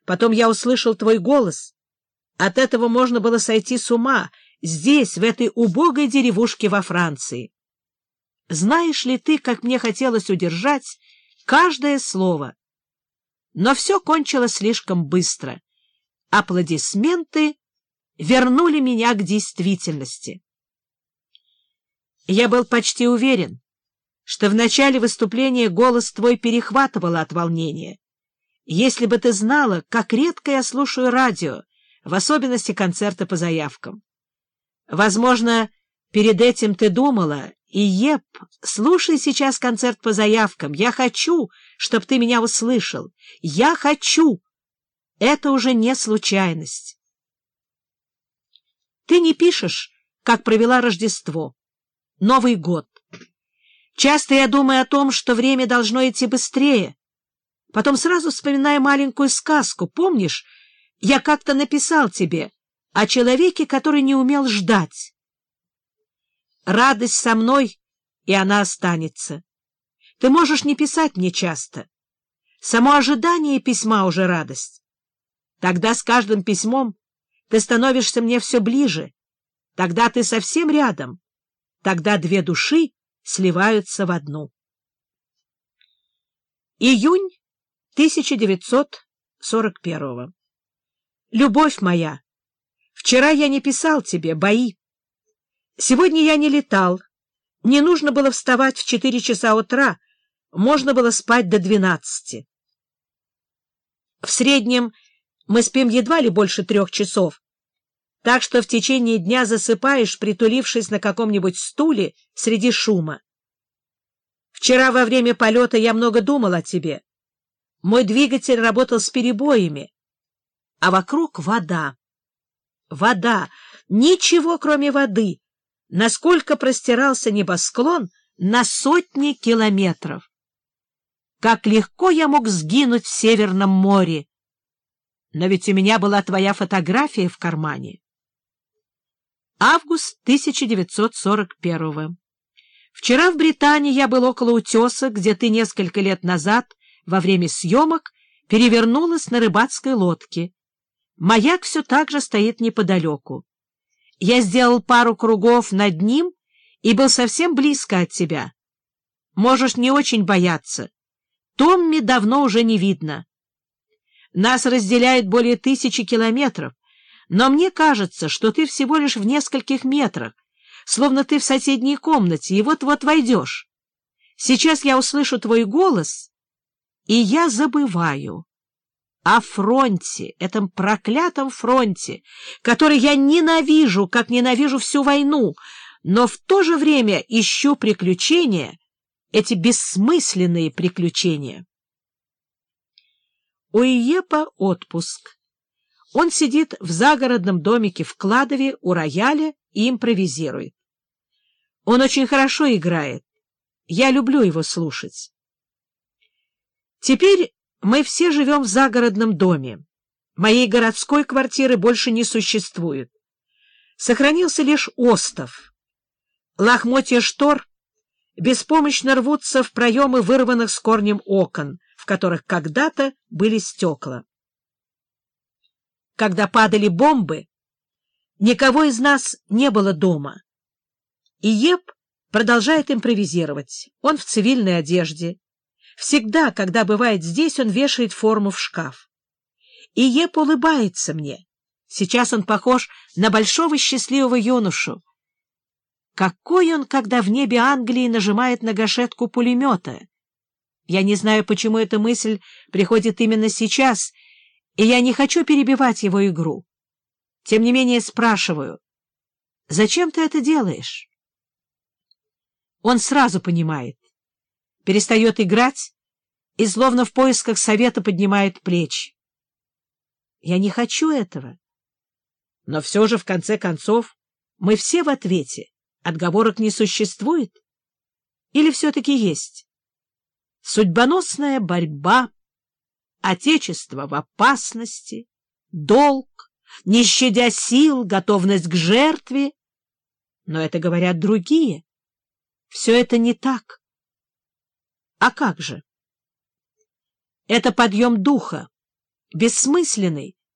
Потом я услышал твой голос. От этого можно было сойти с ума здесь, в этой убогой деревушке во Франции. Знаешь ли ты, как мне хотелось удержать каждое слово? Но все кончилось слишком быстро. Аплодисменты вернули меня к действительности. Я был почти уверен, что в начале выступления голос твой перехватывало от волнения. Если бы ты знала, как редко я слушаю радио, в особенности концерты по заявкам. Возможно, перед этим ты думала: «Иеп, слушай сейчас концерт по заявкам. Я хочу, чтобы ты меня услышал. Я хочу». Это уже не случайность. Ты не пишешь, как провела Рождество, Новый год. Часто я думаю о том, что время должно идти быстрее. Потом сразу вспоминаю маленькую сказку. Помнишь, я как-то написал тебе о человеке, который не умел ждать. Радость со мной, и она останется. Ты можешь не писать мне часто. Само ожидание письма уже радость. Тогда с каждым письмом ты становишься мне все ближе. Тогда ты совсем рядом. Тогда две души сливаются в одну. Июнь 1941. Любовь моя, вчера я не писал тебе бои. Сегодня я не летал. Не нужно было вставать в 4 часа утра. Можно было спать до 12. В среднем мы спим едва ли больше 3 часов. Так что в течение дня засыпаешь, притулившись на каком-нибудь стуле среди шума. Вчера во время полета я много думал о тебе. Мой двигатель работал с перебоями, а вокруг вода. Вода, ничего кроме воды, насколько простирался небосклон на сотни километров. Как легко я мог сгинуть в Северном море! Но ведь у меня была твоя фотография в кармане. Август 1941. Вчера в Британии я был около утеса, где ты несколько лет назад во время съемок перевернулась на рыбацкой лодке. Маяк все так же стоит неподалеку. Я сделал пару кругов над ним и был совсем близко от тебя. Можешь не очень бояться. Томми давно уже не видно. Нас разделяет более 1000 километров, но мне кажется, что ты всего лишь в нескольких метрах, словно ты в соседней комнате, и вот-вот войдешь. Сейчас я услышу твой голос, и я забываю о фронте, этом проклятом фронте, который я ненавижу, как ненавижу всю войну, но в то же время ищу приключения, эти бессмысленные приключения. У Иепа отпуск. Он сидит в загородном домике в Кладове у рояля и импровизирует. Он очень хорошо играет. Я люблю его слушать. Теперь мы все живем в загородном доме. Моей городской квартиры больше не существует. Сохранился лишь остов. Лохмотья штор беспомощно рвутся в проемы вырванных с корнем окон, в которых когда-то были стекла. Когда падали бомбы, никого из нас не было дома. Иеп продолжает импровизировать. Он в цивильной одежде. Всегда, когда бывает здесь, он вешает форму в шкаф. Иеп улыбается мне. Сейчас он похож на большого счастливого юношу. Какой он, когда в небе Англии нажимает на гашетку пулемета! Я не знаю, почему эта мысль приходит именно сейчас, и я не хочу перебивать его игру. Тем не менее спрашиваю: зачем ты это делаешь? Он сразу понимает, перестает играть и словно в поисках совета поднимает плечи. Я не хочу этого. Но все же, в конце концов, мы все в ответе. Отговорок не существует? Или все-таки есть? Судьбоносная борьба, отечество в опасности, долг, не щадя сил, готовность к жертве. Но это говорят другие. Все это не так. А как же? Это подъем духа, бессмысленной,